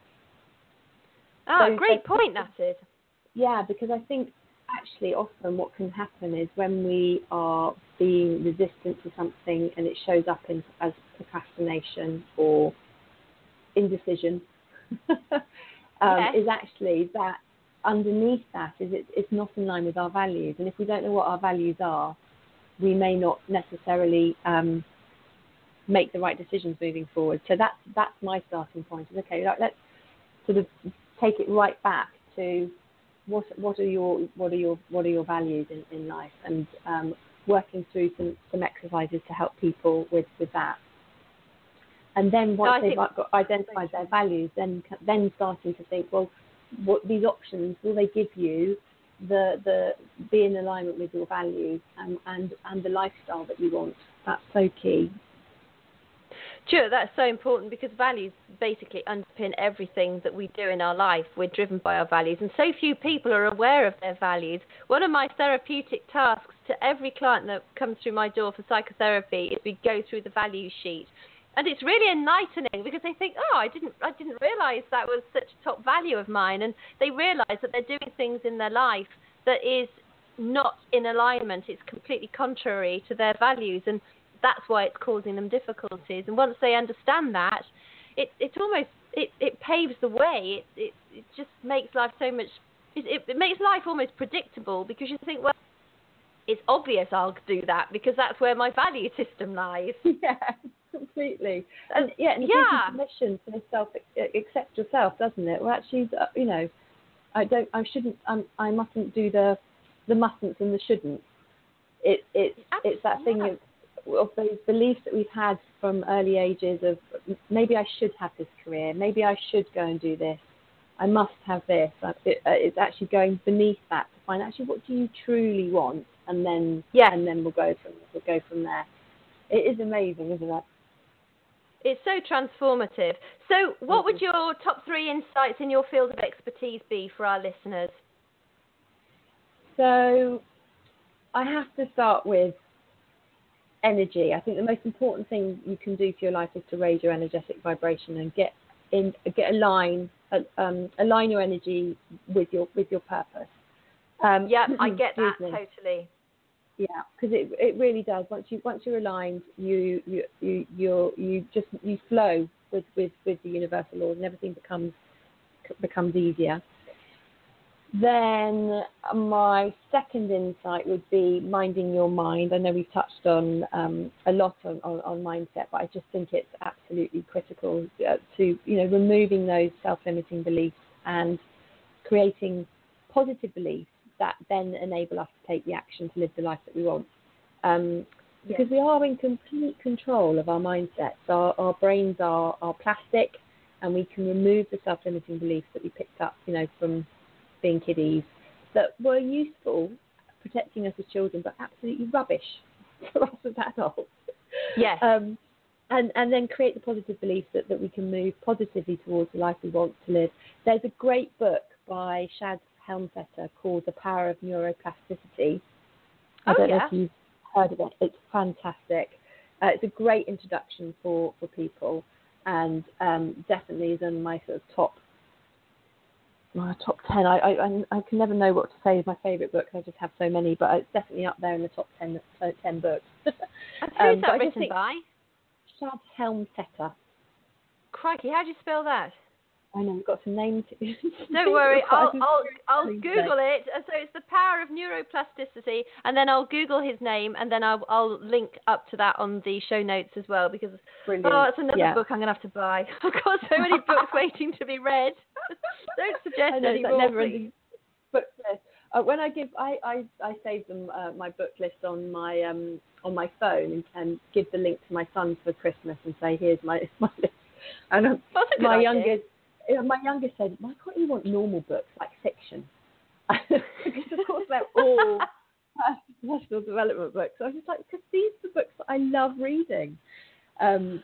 Ah, so, great so, point, that is. Yeah, because I think actually often what can happen is when we are being resistant to something and it shows up in, as procrastination or indecision, um, yes. is actually that underneath that is it, it's not in line with our values. And if we don't know what our values are, we may not necessarily um, make the right decisions moving forward. So that's that's my starting point. Is okay, let's sort of take it right back to what what are your what are your what are your values in, in life, and um, working through some, some exercises to help people with, with that. And then once no, they've think... got identified their values, then then starting to think, well, what these options, will they give you the the be in alignment with your values and, and, and the lifestyle that you want? That's so key. Sure, that's so important because values basically underpin everything that we do in our life. We're driven by our values, and so few people are aware of their values. One of my therapeutic tasks to every client that comes through my door for psychotherapy is we go through the value sheet. And it's really enlightening because they think, oh, I didn't I didn't realise that was such a top value of mine. And they realise that they're doing things in their life that is not in alignment. It's completely contrary to their values. And that's why it's causing them difficulties. And once they understand that, it it almost it, it paves the way. It, it it just makes life so much. It, it, it makes life almost predictable because you think, well, it's obvious I'll do that because that's where my value system lies. Yeah, completely. And yeah, and it yeah. gives you permission to self accept yourself, doesn't it? Well, actually, you know, I don't, I shouldn't, I'm, I mustn't do the the mustn'ts and the shouldn'ts. It it's Absolutely. It's that thing of. of those beliefs that we've had from early ages of maybe I should have this career, maybe I should go and do this, I must have this. It, it's actually going beneath that to find actually what do you truly want, and then yeah. and then we'll go from we'll go from there. It is amazing, isn't it? It's so transformative. So what would your top three insights in your field of expertise be for our listeners? So I have to start with energy. I think the most important thing you can do for your life is to raise your energetic vibration and get in, get align, um, align your energy with your with your purpose. Um, yeah, I get that me. totally. Yeah, because it it really does. Once you once you're aligned, you you you you you just you flow with, with, with the universal laws, and everything becomes becomes easier. Then my second insight would be minding your mind. I know we've touched on um, a lot on, on, on mindset, but I just think it's absolutely critical uh, to you know removing those self-limiting beliefs and creating positive beliefs that then enable us to take the action to live the life that we want. Um, because yeah. we are in complete control of our mindsets. Our, our brains are, are plastic, and we can remove the self-limiting beliefs that we picked up, you know, from being kiddies that were useful protecting us as children, but absolutely rubbish for us as adults. Yes. Um, and, and then create the positive beliefs that, that we can move positively towards the life we want to live. There's a great book by Shad Helmstetter called The Power of Neuroplasticity. I oh, don't yeah. know if you've heard of it. It's fantastic. Uh, it's a great introduction for, for people, and um, definitely is in my sort of top my top ten. I, I I can never know what to say is my favourite book. I just have so many, but it's definitely up there in the top ten, ten books. And um, who's that written by? Shad Helmstetter. Crikey, how do you spell that? I know, we've got some names. Don't worry, I'll I'll I'll Google it. So it's The Power of Neuroplasticity, and then I'll Google his name, and then I'll I'll link up to that on the show notes as well, because Brilliant. oh, it's another yeah. book I'm gonna have to buy. I've got so many books waiting to be read. Don't suggest I know, any it's more, like never please. ending book list. Uh, when I give, I I, I save them uh, my book list on my um on my phone and, and give the link to my son for Christmas and say, here's my my list. And um, That's a good my idea. youngest. My youngest said, why can't you want normal books like fiction? Because of course they're all personal development books. So I was just like, because these are the books that I love reading. Um,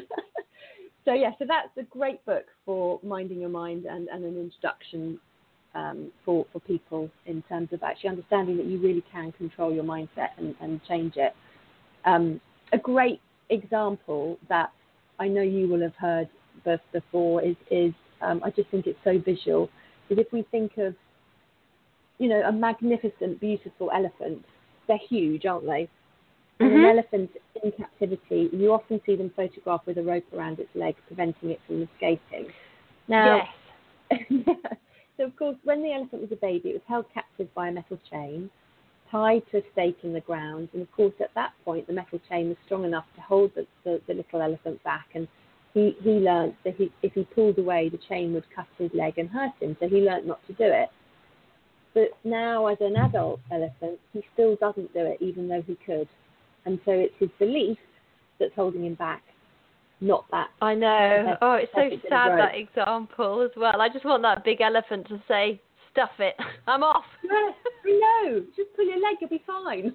so yeah, so that's a great book for minding your mind, and, and an introduction um, for, for people in terms of actually understanding that you really can control your mindset and, and change it. Um, a great example that I know you will have heard before is, is Um, I just think it's so visual, is if we think of, you know, a magnificent, beautiful elephant, they're huge, aren't they? And Mm-hmm. an elephant in captivity, you often see them photographed with a rope around its leg, preventing it from escaping. Now, yes. yeah, so of course, when the elephant was a baby, it was held captive by a metal chain, tied to a stake in the ground, and of course, at that point, the metal chain was strong enough to hold the, the, the little elephant back, and He he learnt that he, if he pulled away, the chain would cut his leg and hurt him, so he learnt not to do it. But now, as an adult elephant, he still doesn't do it, even though he could. And so it's his belief that's holding him back, not that. I know. Oh, it's so sad, rope. that example as well. I just want that big elephant to say, stuff it, I'm off. Yes, I know. Just pull your leg, you'll be fine.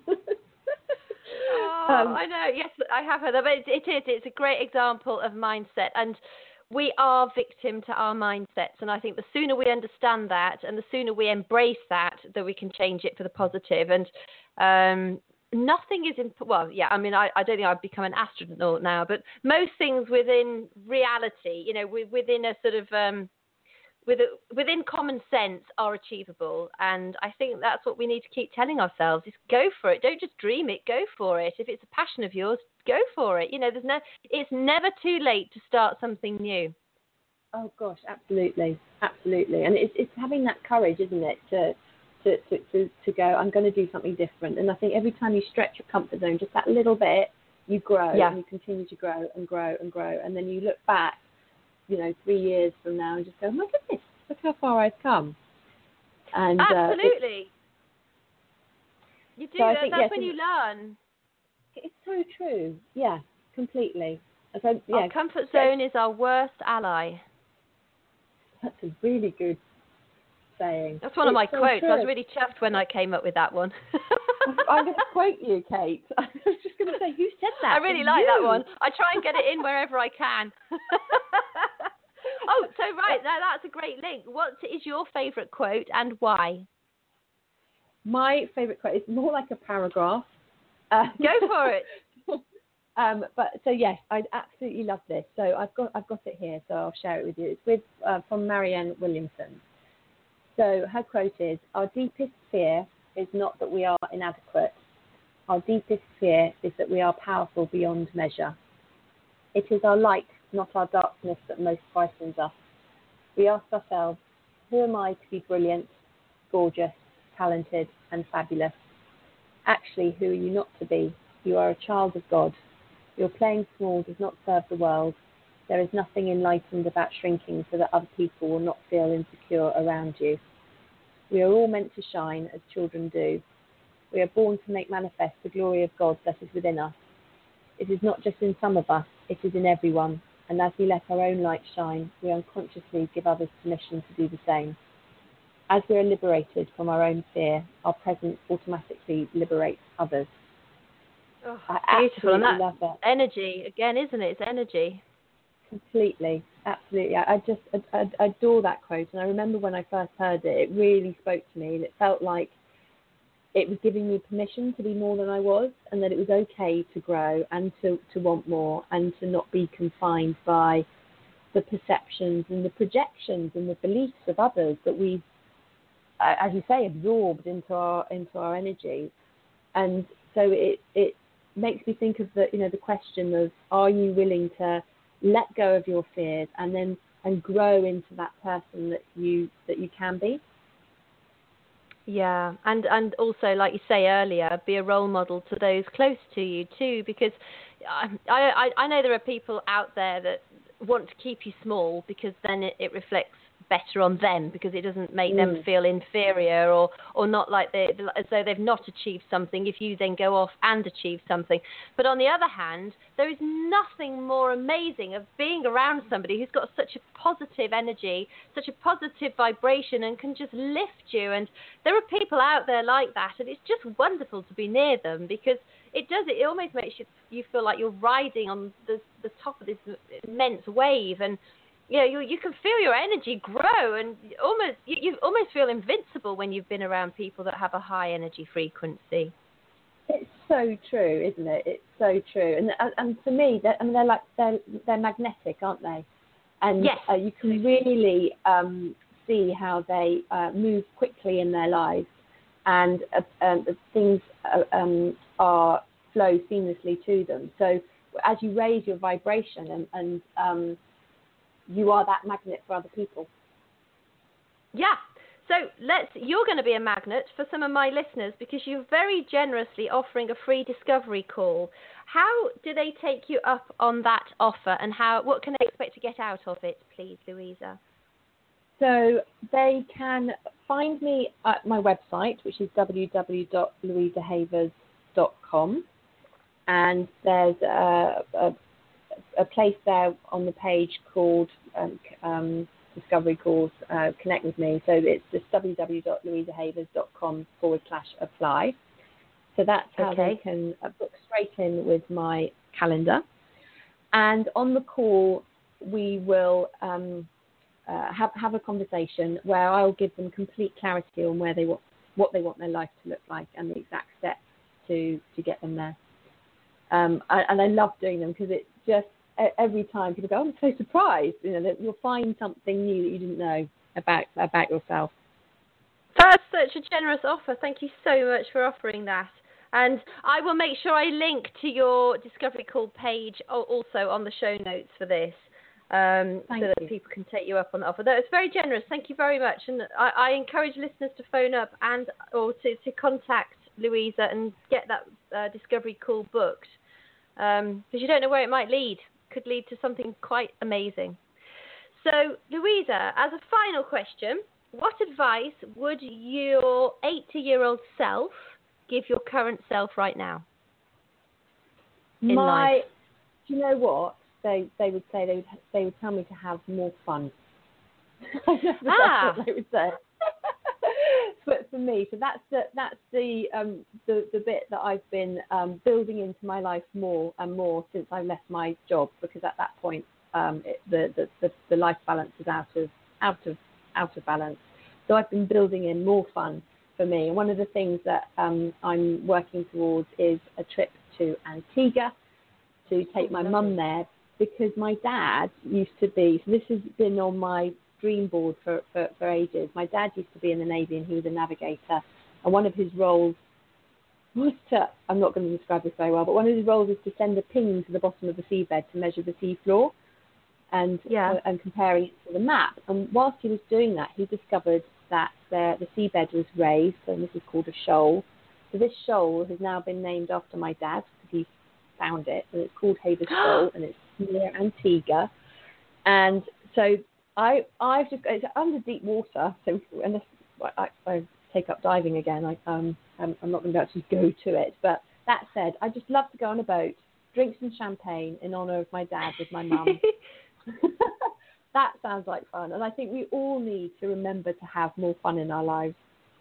Oh, um, I know. Yes, I have heard that. But it, it is. It's a great example of mindset, and we are victim to our mindsets. And I think the sooner we understand that, and the sooner we embrace that, that we can change it for the positive. And um, nothing is in. Well, yeah. I mean, I, I don't think I've become an astronaut now, but most things within reality, you know, within a sort of um, with a, within common sense, are achievable. And I think that's what we need to keep telling ourselves, is go for it. Don't just dream it, go for it. If it's a passion of yours, go for it. You know, there's no, it's never too late to start something new. Oh gosh, absolutely, absolutely. And it's, it's having that courage, isn't it, to, to, to, to, to go, I'm going to do something different. And I think every time you stretch your comfort zone just that little bit, you grow, yeah. and you continue to grow and grow and grow. And then you look back, you know, three years from now and just go, oh my goodness, look how far I've come. And absolutely. Uh, you do. So that, think, that's yes, when you learn. It's so true. Yeah, completely. So, yeah, our comfort zone is our worst ally. That's a really good saying. That's one of it's my so quotes. True. I was really chuffed when I came up with that one. I'm going to quote you, Kate. I was just going to say, who said that? I really It's like you. that one. I try and get it in wherever I can. Oh, so right, now that's a great link. What is your favourite quote and why? My favourite quote is more like a paragraph. Uh, Go for it. um, but so yes, I absolutely love this. So I've got I've got it here, so I'll share it with you. It's with uh, from Marianne Williamson. So her quote is: "Our deepest fear is not that we are inadequate. Our deepest fear is that we are powerful beyond measure. It is our light, not our darkness, that most frightens us. We ask ourselves, who am I to be brilliant, gorgeous, talented and fabulous? Actually, who are you not to be? You are a child of God. Your playing small does not serve the world. There is nothing enlightened about shrinking so that other people will not feel insecure around you. We are all meant to shine as children do. We are born to make manifest the glory of God that is within us. It is not just in some of us, it is in everyone. And as we let our own light shine, we unconsciously give others permission to do the same. As we are liberated from our own fear, our presence automatically liberates others." Oh, I beautiful. And absolutely that love it. energy, again, isn't it? It's energy. Completely, absolutely. I, I just I, I adore that quote. And I remember when I first heard it, it really spoke to me. And it felt like it was giving me permission to be more than I was, and that it was okay to grow and to, to want more and to not be confined by the perceptions and the projections and the beliefs of others that we've, as you say, absorbed into our into our energy. And so it it makes me think of the you know the question of, are you willing to let go of your fears and then and grow into that person that you that you can be? Yeah, and and also, like you say earlier, be a role model to those close to you too, because I I, I know there are people out there that want to keep you small because then it, it reflects better on them, because it doesn't make mm. them feel inferior or or not like they as though they've not achieved something if you then go off and achieve something. But on the other hand, there is nothing more amazing of being around somebody who's got such a positive energy, such a positive vibration, and can just lift you. And there are people out there like that, and it's just wonderful to be near them, because it does it, it almost makes you you feel like you're riding on the the top of this immense wave. And you know, you you can feel your energy grow, and almost you, you almost feel invincible when you've been around people that have a high energy frequency. It's so true, isn't it? It's so true. And and for me, I mean, they're like they're they're magnetic, aren't they? And yes. uh, you can really um, see how they uh, move quickly in their lives, and uh, um, things uh, um, are flow seamlessly to them. So as you raise your vibration and and um, you are that magnet for other people. Yeah. So let's. You're going to be a magnet for some of my listeners, because you're very generously offering a free discovery call. How do they take you up on that offer, and how? What can they expect to get out of it, please, Louisa? So they can find me at my website, which is w w w dot louisa havers dot com, and there's a, a a place there on the page called um, um, Discovery Calls, uh, Connect with Me. So it's just w w w dot louisa havers dot com forward slash apply. So that's how okay. they can uh, book straight in with my calendar. And on the call, we will um, uh, have, have a conversation where I'll give them complete clarity on where they want, what they want their life to look like and the exact steps to, to get them there. Um, and I love doing them, because it's just every time people go, I'm so surprised, you know, that you'll find something new that you didn't know about about yourself. That's such a generous offer. Thank you so much for offering that. And I will make sure I link to your Discovery Call page also on the show notes for this, um, so that you. people can take you up on the offer. That was very generous. Thank you very much. And I, I encourage listeners to phone up and or to, to contact Louisa and get that uh, Discovery Call booked, because um, you don't know where it might lead. Could lead to something quite amazing. So, Louisa, as a final question, what advice would your eighty-year-old self give your current self right now? In My, life? Do you know what they they would say? They would they would tell me to have more fun. I know Ah. that's what they would say. But for me. So that's the that's the um, the the bit that I've been um, building into my life more and more since I left my job, because at that point um, it, the, the the the life balance is out of out of out of balance. So I've been building in more fun for me. And one of the things that um, I'm working towards is a trip to Antigua to take my mum there, because my dad used to be, so this has been on my dream board for, for, for ages. My dad used to be in the Navy and he was a navigator. And one of his roles was to, I'm not going to describe this very well, but one of his roles is to send a ping to the bottom of the seabed to measure the sea floor and, yeah. uh, and comparing it to the map. And whilst he was doing that, he discovered that the, the seabed was raised, and this is called a shoal. So this shoal has now been named after my dad because he found it, and it's called Havers Shoal, and it's near Antigua. And so I, I've just, it's under deep water, so unless I, I take up diving again, I, um, I'm, I'm not going to actually go to it. But that said, I just love to go on a boat, drink some champagne in honour of my dad with my mum. That sounds like fun, and I think we all need to remember to have more fun in our lives.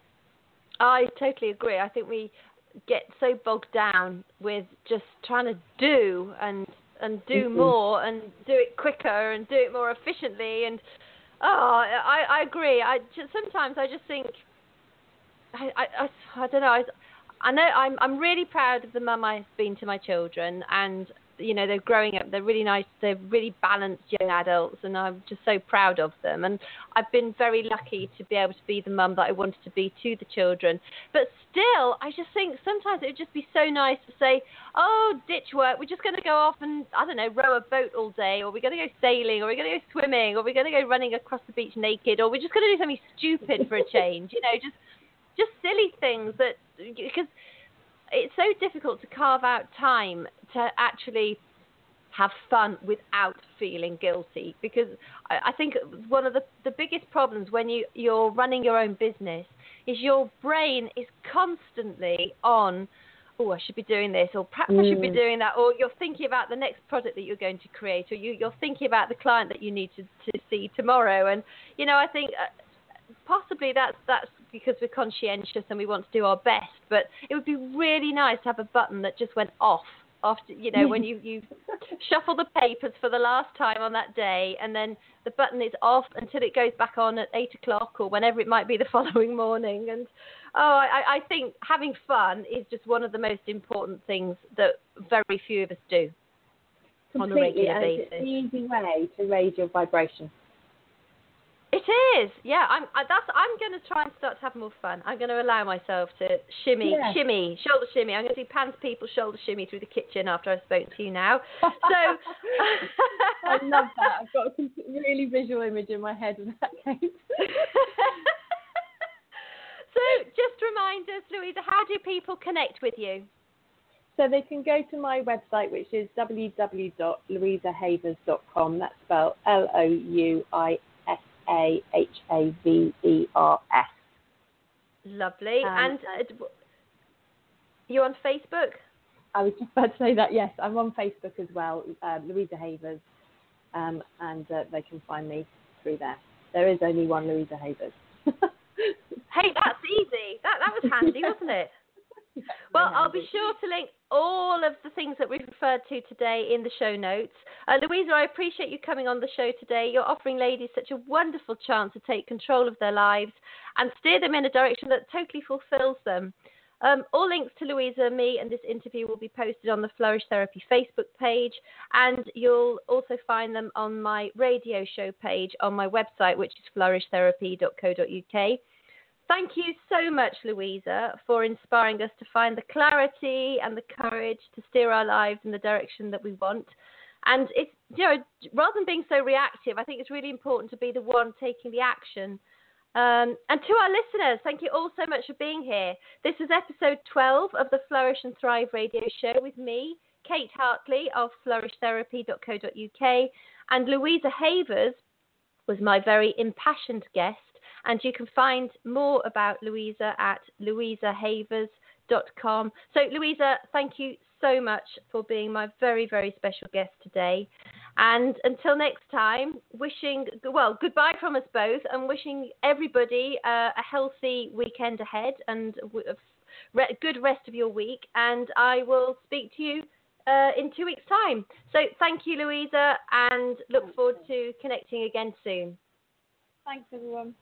I totally agree. I think we get so bogged down with just trying to do and and do mm-hmm. more and do it quicker and do it more efficiently. And oh, I, I agree. I just, sometimes I just think I I, I, I don't know. I, I know I'm I'm really proud of the mum I've been to my children, and you know, they're growing up, they're really nice, they're really balanced young adults, and I'm just so proud of them. And I've been very lucky to be able to be the mum that I wanted to be to the children. But still, I just think sometimes it would just be so nice to say, oh, ditch work, we're just going to go off and, I don't know, row a boat all day, or we're going to go sailing, or we're going to go swimming, or we're going to go running across the beach naked, or we're just going to do something stupid for a change, you know, just just silly things that, because it's so difficult to carve out time to actually have fun without feeling guilty, because I, I think one of the, the biggest problems when you, you're running your own business is your brain is constantly on, oh, I should be doing this, or perhaps mm. I should be doing that, or you're thinking about the next product that you're going to create, or you, you're thinking about the client that you need to, to see tomorrow. And, you know, I think uh, possibly that's that's because we're conscientious and we want to do our best, but it would be really nice to have a button that just went off after, you know, when you, you shuffle the papers for the last time on that day, and then the button is off until it goes back on at eight o'clock or whenever it might be the following morning. And oh, I, I think having fun is just one of the most important things that very few of us do. Completely, on a regular and basis. It's an easy way to raise your vibration. It is, yeah. I'm. I, that's. I'm going to try and start to have more fun. I'm going to allow myself to shimmy, yeah. shimmy, shoulder shimmy. I'm going to do pants people shoulder shimmy through the kitchen after I've spoken to you now. So I love that. I've got a really visual image in my head of that, Kate. So, just remind us, Louisa, how do people connect with you? So they can go to my website, which is w w w dot louisa havers dot com. That's spelled L O U I S A H A V E R S. Lovely. Um, and uh, you're on Facebook? I was just about to say that, yes. I'm on Facebook as well, uh, Louisa Havers, um, and uh, they can find me through there. There is only one Louisa Havers. Hey, that's easy. That that was handy, wasn't it? Well, I'll be sure to link all of the things that we've referred to today in the show notes. Uh, Louisa, I appreciate you coming on the show today. You're offering ladies such a wonderful chance to take control of their lives and steer them in a direction that totally fulfills them. Um, all links to Louisa, me, and this interview will be posted on the Flourish Therapy Facebook page, and you'll also find them on my radio show page on my website, which is flourish therapy dot co dot u k. Thank you so much, Louisa, for inspiring us to find the clarity and the courage to steer our lives in the direction that we want. And it's, you know, rather than being so reactive, I think it's really important to be the one taking the action. Um, and to our listeners, thank you all so much for being here. This is episode twelve of the Flourish and Thrive radio show with me, Kate Hartley of flourish therapy dot co dot u k, and Louisa Havers was my very impassioned guest. And you can find more about Louisa at louisa havers dot com. So, Louisa, thank you so much for being my very, very special guest today. And until next time, wishing, well, goodbye from us both, and wishing everybody uh, a healthy weekend ahead and a good rest of your week. And I will speak to you uh, in two weeks' time. So thank you, Louisa, and look forward to connecting again soon. Thanks, everyone.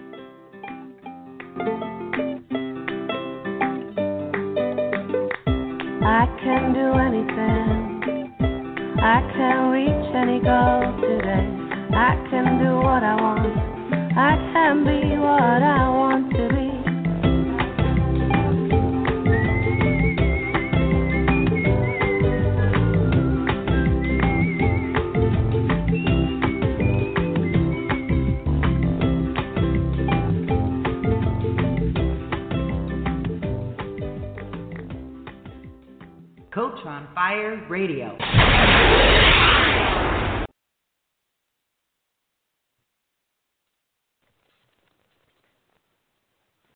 I can do anything. I can reach any goal today. I can do what I want. I can be what I want to be. Coach on Fire Radio.